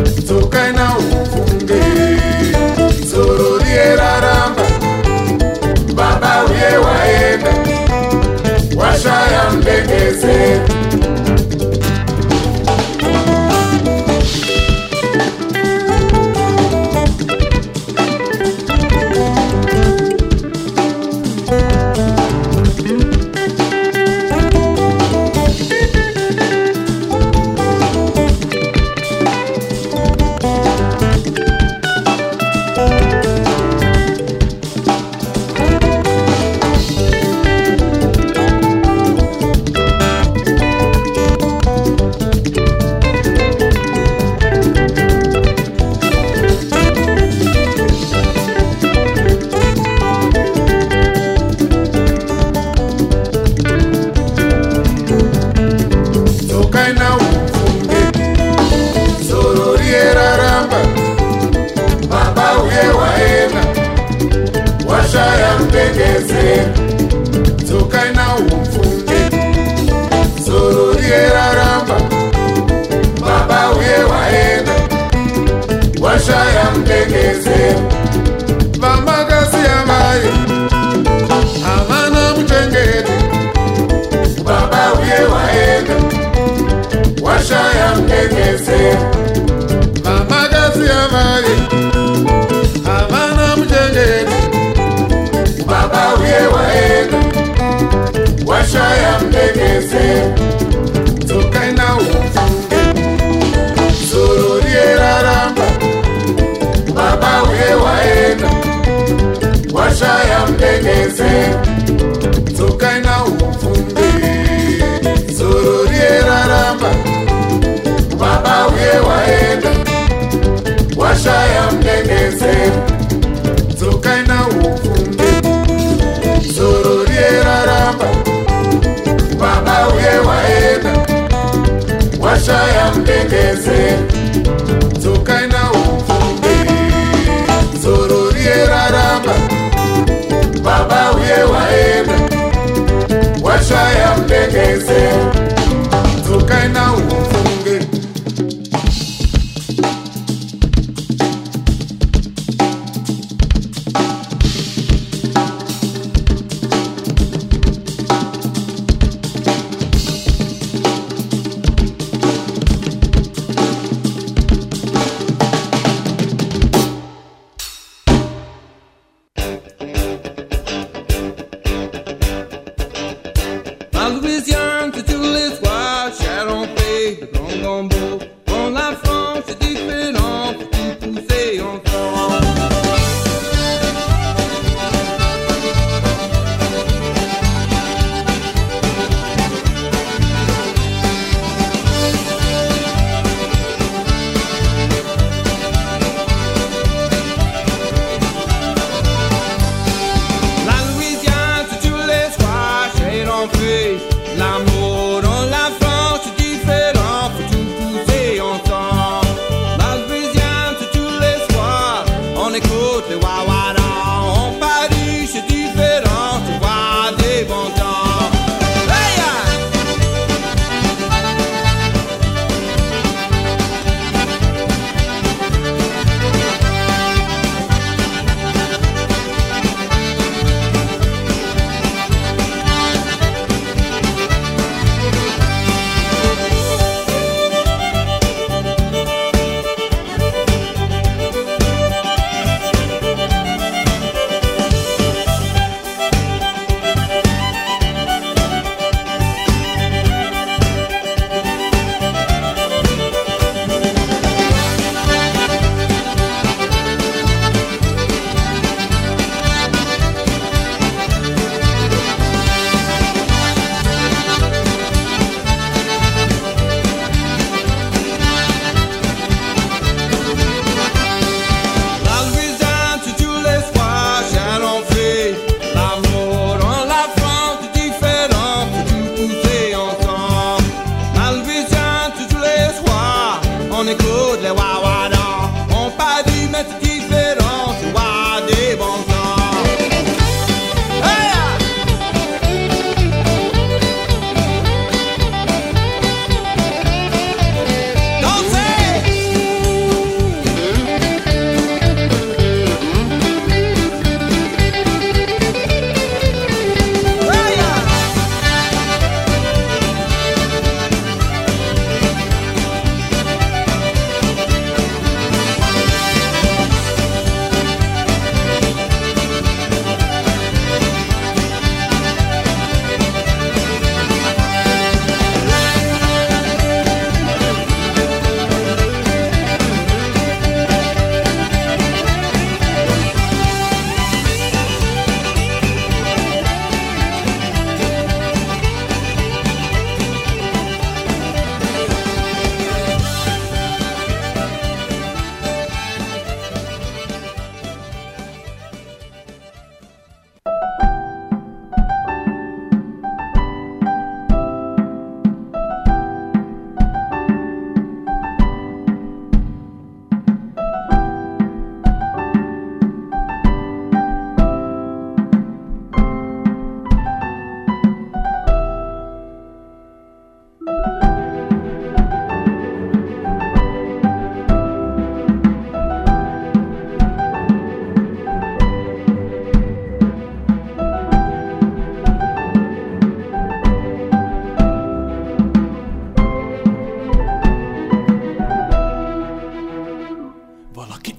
Tsokaina ufunge Zoro rieraramba Baba uye waenda Washaya mbengeze Tsokaina ufunge Zoro rieraramba Baba uye waenda Washaya mbengeze Vamakazi yavaye Havana muchengeti Baba uye waenda Washaya mbengeze Vamakazi yavaye Havana muchengeti Baba uye waenda Washaya mbengeze Tsokaina ufunge Zoro rieraramba Baba uye waenda Washaya mbengeze Tsokaina ufunge Zoro rieraramba Baba uye waenda Washaya mbengeze Tsokaina ufunge Zoro rieraramba Baba uye waenda Washaya mbengeze Tsokaina ufunge Zoro rieraramba Baba uye waenda Washaya mbengeze Tsokaina ufunge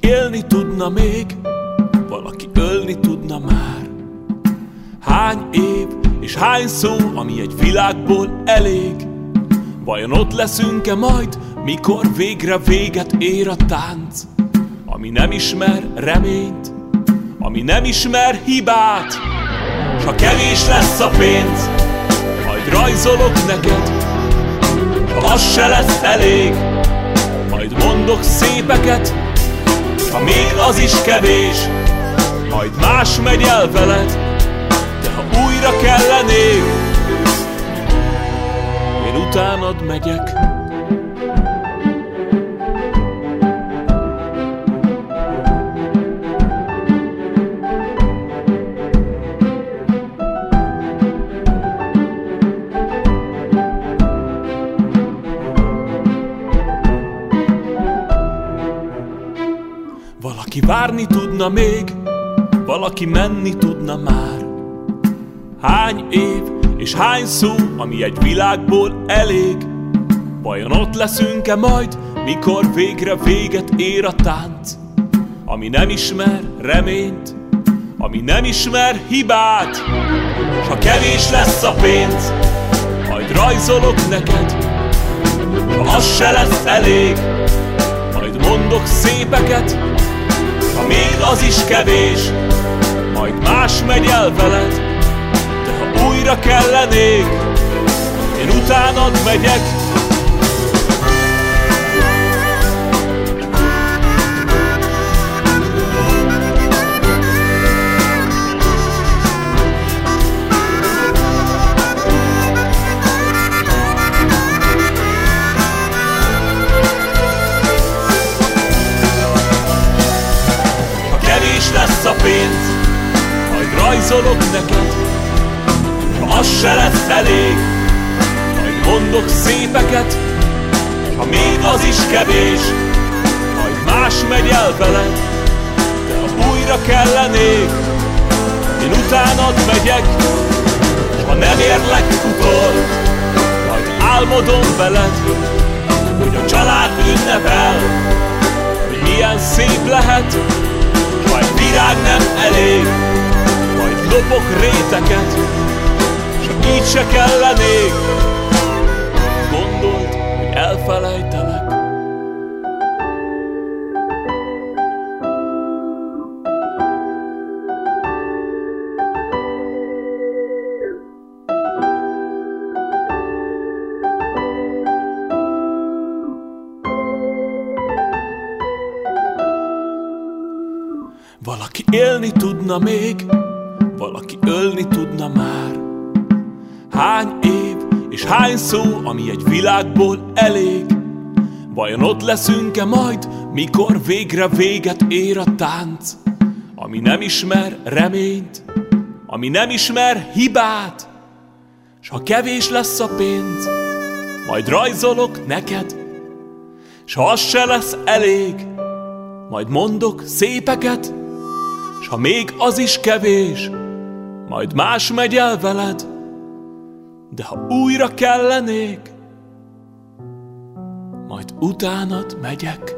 élni tudna még, valaki ölni tudna már. Hány év és hány szó, ami egy világból elég? Vajon ott leszünk-e majd, mikor végre véget ér a tánc? Ami nem ismer reményt, ami nem ismer hibát. S ha kevés lesz a pénz, majd rajzolok neked. Ha az se lesz elég, majd mondok szépeket. Ha még az is kevés, majd más megy el veled. De ha újra kellenék, én utánad megyek. Valaki várni tudna még, valaki menni tudna már. Hány év és hány szó, ami egy világból elég? Vajon ott leszünk-e majd, mikor végre véget ér a tánc? Ami nem ismer reményt, ami nem ismer hibát. S ha kevés lesz a pénz, majd rajzolok neked. Ha az se lesz elég, majd mondok szépeket. Ha még az is kevés, majd más megy el veled. De ha újra kellenék, én utánad megyek. Lesz a pénz, majd rajzolok neked. Ha az se lesz elég, majd mondok szépeket. Ha még az is kevés, majd más megy el veled. De ha újra kellenék, én utánad megyek. S ha nem érlek utol, majd álmodom veled, hogy a család ünnepel, hogy milyen szép lehet. Majd virág nem elég, majd lopok réteket, s így se kellenék. Gondold, hogy elfelejtelek. Valaki élni tudna még, valaki ölni tudna már. Hány év és hány szó, ami egy világból elég? Vajon ott leszünk-e majd, mikor végre véget ér a tánc? Ami nem ismer reményt, ami nem ismer hibát. S ha kevés lesz a pénz, majd rajzolok neked. S ha az se lesz elég, majd mondok szépeket. S ha még az is kevés, majd más megy el veled. De ha újra kellenék, majd utánad megyek.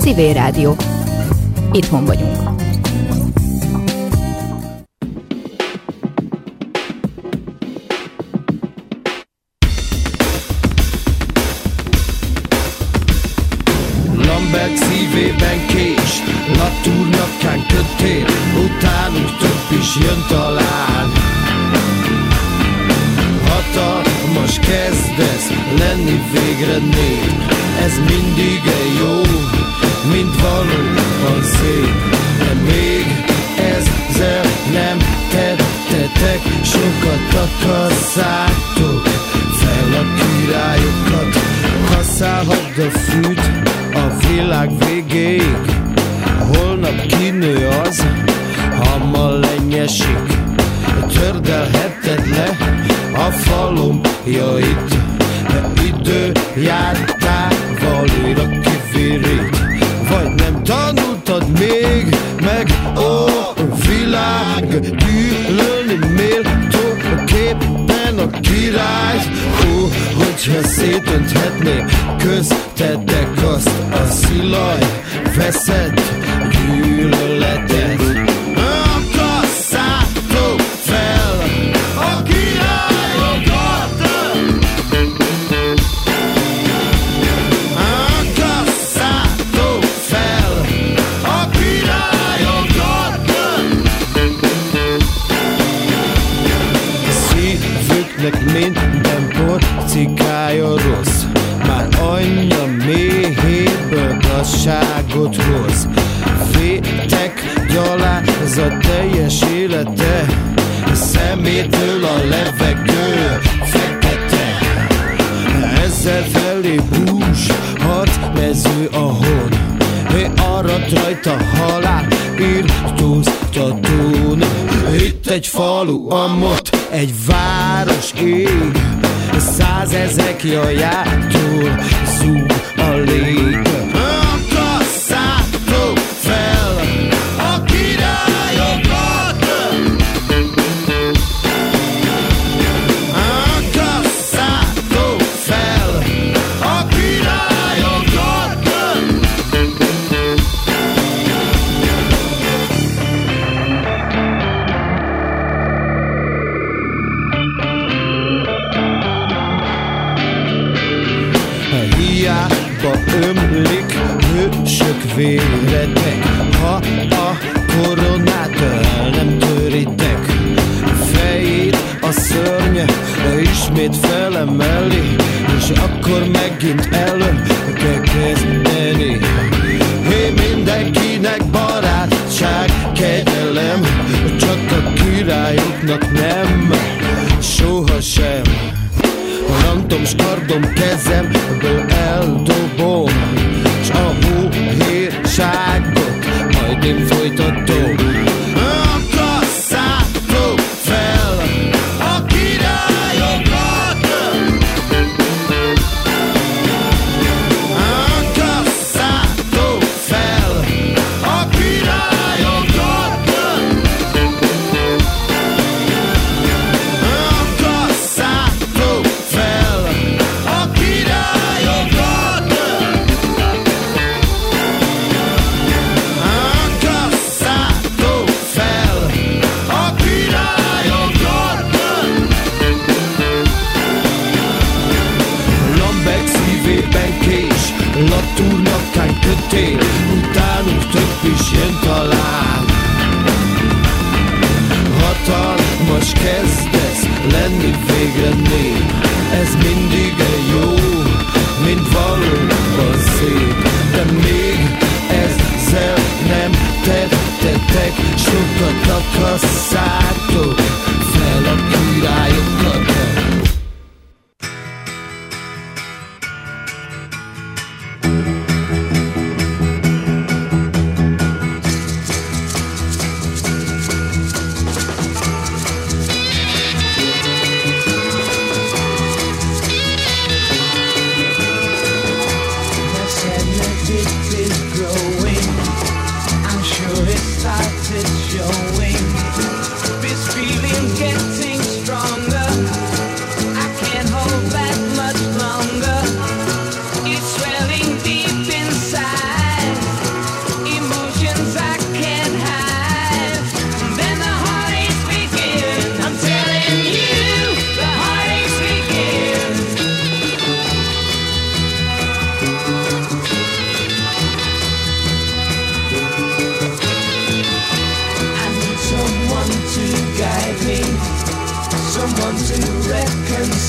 Civil Rádió. Itthon vagyunk. Lambert szívében kés, Latúr nyakán kötél, utánunk több is jön talán. Hatalmas kezdesz lenni végre nép, ez mindig jó, mint valóban szép. De még ezzel nem tettetek, sokat akasszátok fel a királyokat. Használhadd a fűt a világ végéig, holnap kinő az, ha ma lenyesik. Tördelheted le a falomjait, idő jártával újra kivirít. Vagy nem tanultad még meg, ó világ, gyűlölni méltó képen a királyt. Ó, hogyha szétönthetné köztetek azt a szilaj veszett gyűlöletet. Akasszátok fel a királyokat, akasszátok fel a királyokat. Szívüknek minden porcikája rossz, már anyja méhéből gazságot hoz. Vétek gyalázat teljes élete, szemétől a levegő fekete. Ezzel felé bús, harcmező a hon, arat rajta halál, írtóztatón. Itt egy falu, amott egy város ég, 100 ezek jajától zúg a lég. Akasszátok fel a királyokat, akasszátok fel a királyokat. Hiába ömlik hősök véretek, ha a koronát el nem töritek. Fejét a szörny ismét felemeli, és akkor megint elő kell kezdeni. Hé, mindenkinek barátság, kegyelem, csak a királyoknak nem, sohasem. Rantom, skardom, kezemből eldobom, s a hóhérságot majd én folytatom. Akasszátok fel a királyokat, akasszátok fel a királyokat, akasszátok fel a királyokat.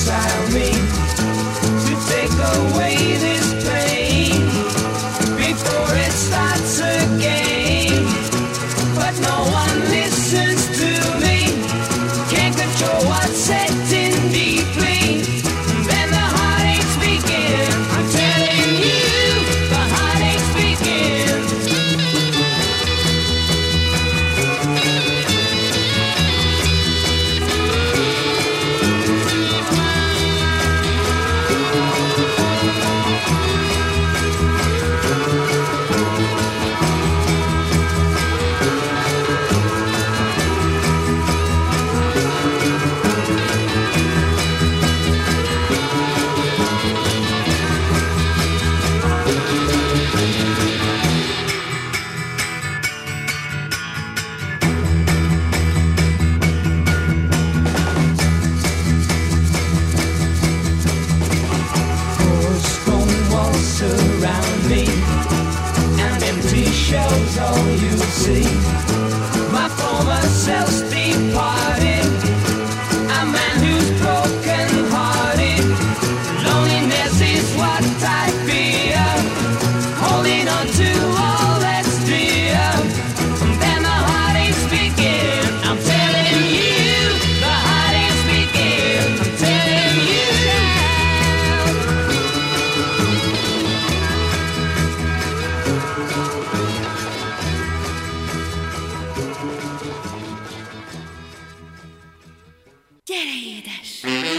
around me to take away this pain before it starts again. But no one listens to me, can't control what's setting deeply. Then the heartaches begin. I'm telling you, the heartaches begin. Surround me, and empty shells all you see. My former self's departed, a man who's broken hearted. Loneliness is what I fear, holding on to all that's dear. Then the heartaches begin. I'm telling you, the heartaches begin. I'm telling you now. Gyere, édes!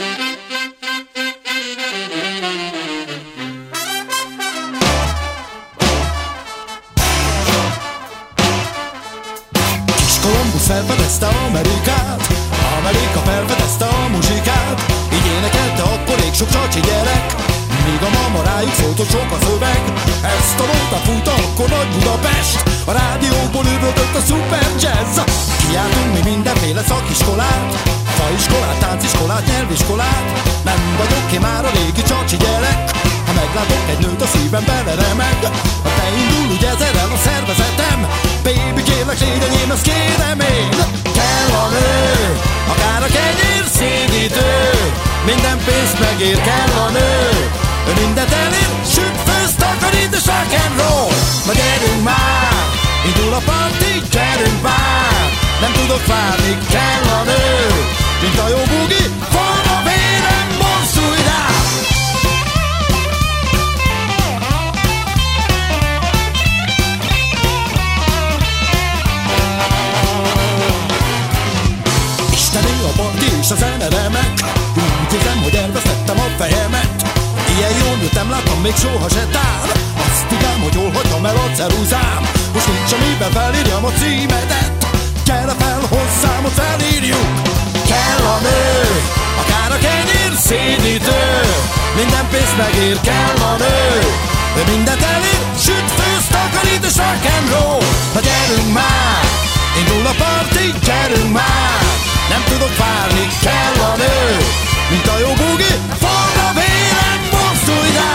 Kis Kolumbusz felfedezte Amerikát, Amerika felfedezte a muzsikát. Így énekelte akkor rég sok csacsi gyerek, míg a mama rájuk szólt, hogy sok a szöveg. Ezt a nótát fújta akkor Nagy Budapest, a rádióból üvöltött a szuper jazz. Kiáltunk mi mindenféle szakiskolát, faiskolát, tánciskolát, nyelviskolát. Nem vagyok ki már a régi csacsi gyerek, ha meglátok egy nőt, a szívem beleremeg. Ha te indul, úgy ezerrel a szervezetem, baby kérlek légy enyém, ezt kérem én. Kell a nő, akár a kenyér szédítő, minden pénzt megér, kell a nő. Ő mindent elér, süt, főz, takarít és rock'n'roll. Na gyerünk már, indul a parti, gyerünk már. Nem tudok várni, kell a nő, mint a jó bugi, forr a vérem, mozdulj rá. Isteni a parti és a zene remek, úgy érzem, hogy elvesztettem a fejemet. Ilyen jól nőttem, láttam még soha se tár. Azt tudám, hogy jól hagytam el a ceruzám. Most nincs amiben felírjam a címedet. Gyere fel hozzám, hogy felírjuk. Kell a nő, akár a kenyér szédítő, minden pénzt megér, kell a nő. Ő mindent elér, süt, főz, takarít és rock'n'roll. Na gyerünk már, indul a parti, gyerünk már. Nem tudok várni, kell a nő, mint a jó bugi, forr a vérem, mozdulj rá.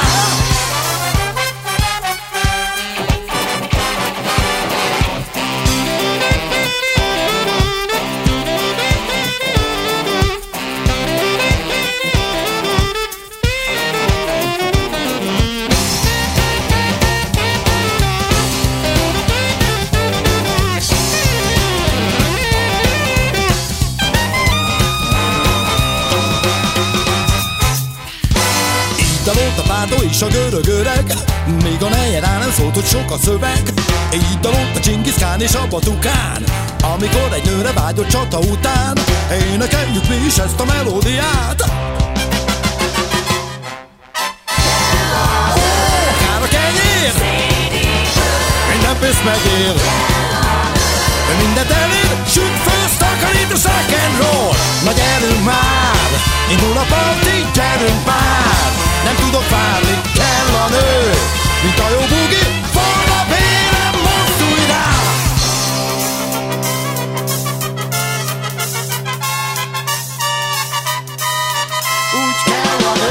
Dalolt a Pádó és a görög öreg, még a neje rá nem szólt, hogy sok a szöveg. Így dalolt a Dzsingisz Kán és a Batukán, amikor egy nőre vágyott csata után. Énekeljük mi is ezt a melódiát. Akár a kenyér, minden pénzt megér, mindent elér, süt, főz, takarít és rock'n'roll. Na gyerünk már, indul a parti, gyerünk már. Nem tudok várni, kell a nő, mint a jó bugi, forr a vérem, mozdulj rá. Úgy kell a nő.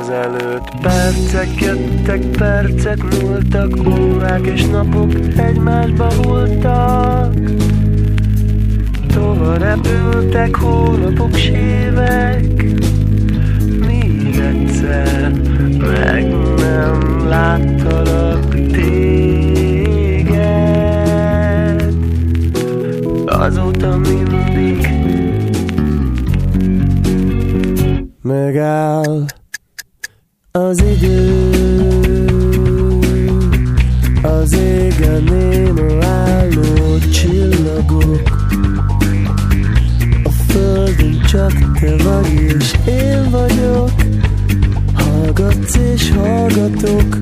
ezelőtt. Percek jöttek, percek múltak, órák és napok egymásba hulltak. Tova repültek hónapok, s évek, míg egyszer meg nem láttalak téged. Azóta mindig megáll az idő, az égen néma álló csillagok, a földön csak te vagy és én.